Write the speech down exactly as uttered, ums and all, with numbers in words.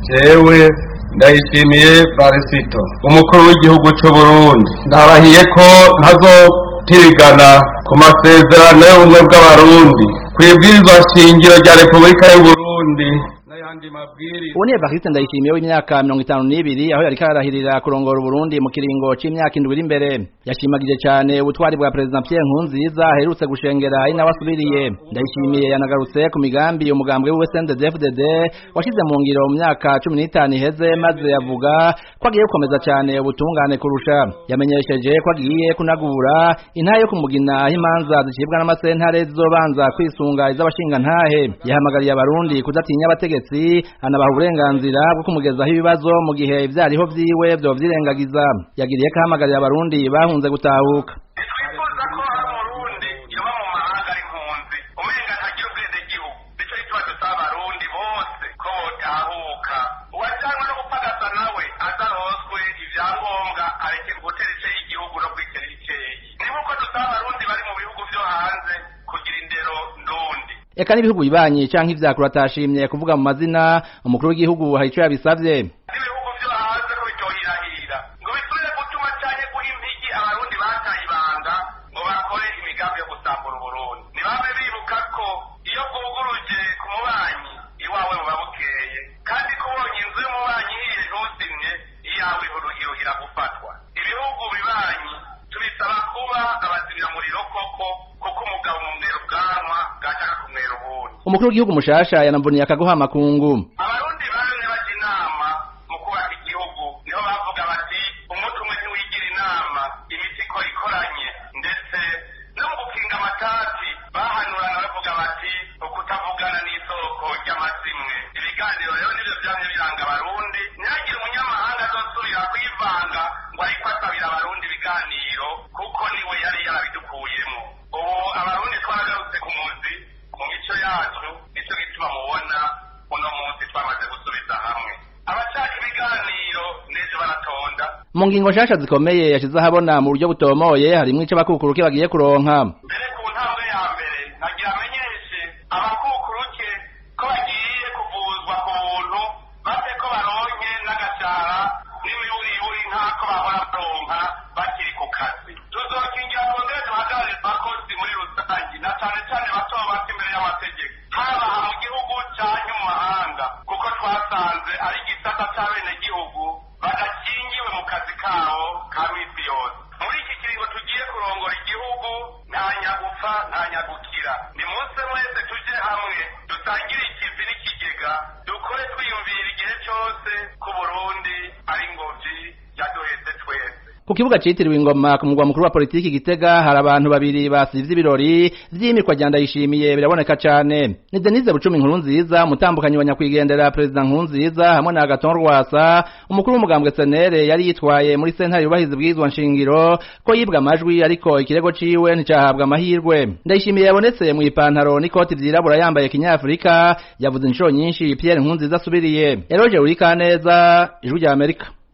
jewe ndayishimiye Varisito umukuru w'igihugu cy'u Burundi ndarahiye ko ntazotirigana ku masezerano y'ubumwe bw'abarundi kwibwirizwa shingiro rya Repubulika y'u Burundi. Ubu ni Evariste Ndayishimiye w'imyaka mirongo itanu n'ibiri aho yariko arahirira kurongora Burundi mu kiringo c'imyaka indwi iri imbere. Yashimagije cyane ubutwari bwa President Pierre Nkurunziza aherutse gushengera ari nawe asubiriye. Ndayishimiye yanagarutse ku migambi umugambwe w'U S N D D F D D washize mu ngiro mu myaka cumi n'itanu iheze, maze yavuga ko agiye gukomeza cyane ubutungane kurusha. Yamenyesheje ko agiye kunagura intahe yo kumugina imanza zicibwa n'amasentare zizobanza kwisunga iz'abashinga ntahe. Yahamagariye abarundi kudatinya abategetsi, anabaha uburenganzira bwo kumugezaho ibibazo mu gihe ivyariho vyiwe vyo vyirengagiza. Yagiriye ko ahamagarira abarundi bahunze gutahuka. Twifuza ko abarundi yoba mu mahanga ari impunzi umenga ntagira ubwende gihugu, nico gituma dusaba abarundi bose ko botahuka. Uwajanywe no gupagasa nawe azaroswe ivyangombwa areke gutera ice igihugu no kwitera iceyi. Niba uko dusaba abarundi bari mu bihugu vyo hanze kugira indero ndundi. Eka n'ibihugu bibanyi canke ivyakura atashimye kuvuga mu mazina, umukuru w'igihugu hari ico yabisavye. Ibihugu vyo hanze ko bitohirahira ngo bisubire gutuma canke guha impigi abarundi bataye ibanga ngo bakore imigambi yo gusambura Uburundi. Nibabe bibuka ko iyo bwuguruje ku mubanyi iwawe buba bukeye, kandi ko ubonye inzu y'umubanyi ihiye ntuzimye iyawe iruhira gufatwa. Ibihugu bibanyi tubisaba kuba abazimyamuriro koko, kuko umugabo mu mwero bwanwa bwashaka kumwera ubundi. Umukuru w'igihugu mushasha yanamvuniye akaguha makungu. Abarundi bamwe baje inama mu kubaka igihugu, niho bavuga bati umuti umwe ntiwigira inama, imitiko ikoranye, ndetse no mu gukinga amatati bahanurana bavuga bati ukutavugana n'isoko ry'amazimwe. Ibiganiro rero nivyo vyamye biranga abarundi, ntihagire umunyamahanga azosubira kwivanga ngo ariko asabira abarundi ibiganiro, kuko niwe yari yarabidukuyemo. Ubu abarundi twaragarutse ku muzi mu mico yacu, nico gituma mubona uno munsi twamaze gusubiza hamwe. Abashaka ibiganiro nejo baratonda. Mu ngingo nshasha zikomeye yashize ahabona mu buryo butomoye harimwo ico abakukuruke bagiye kuronka. Mbere ku ntambwe ya mbere nagira amenyeshe abakukuruke ko bagiye kuvuzwa ku buntu, bate ko baronke n'agashara n'imiburiburi nk'ako bahora baronka bakiri ku kazi. Tuzokingira twongere duhagararire abakozi muri rusangi, na cane cane bato bato imbere y'amategeko, haba mu gihugu canke mu mahanga, kuko twasanze ari igisata c'abenegihugu badakingiwe mu kazi kabo ka misi yose. Muri iki kiringo tugiye kurongora igihugu, nta nyagupfa nta nyagukira. Ni munsi mwese tuje hamwe dutangire ikivi n'ikigega, dukore twiyumvira igihe cose ku Burundi ari ingobyi yaduhetse twese. Ku kibuga citiriwe Ingoma ku mugwa mukuru wa politiki Gitega hari abantu babiri basivye ibirori vy'imikwa rya Ndayishimiye biraboneka cane. Ni Denise Bucumi Nkurunziza, umutambukanyi wa nyakwigendera President Nkurunziza, hamwe na Agathon Rwasa, umukuru w'umugambwe C N L yari yitwaye muri sentare yubahiza bwizwa nshingiro ko yibwa amajwi, ariko ikirego ciwe nticahabwa amahirwe. Ndayishimiye yabonetse mu ipantaro n'ikoti vyirabura yambaye kinyafrika, yavuze inshuro nyinshi Pierre Nkurunziza asubiriye. Eroje Urikaneza, Ijwi rya Amerika.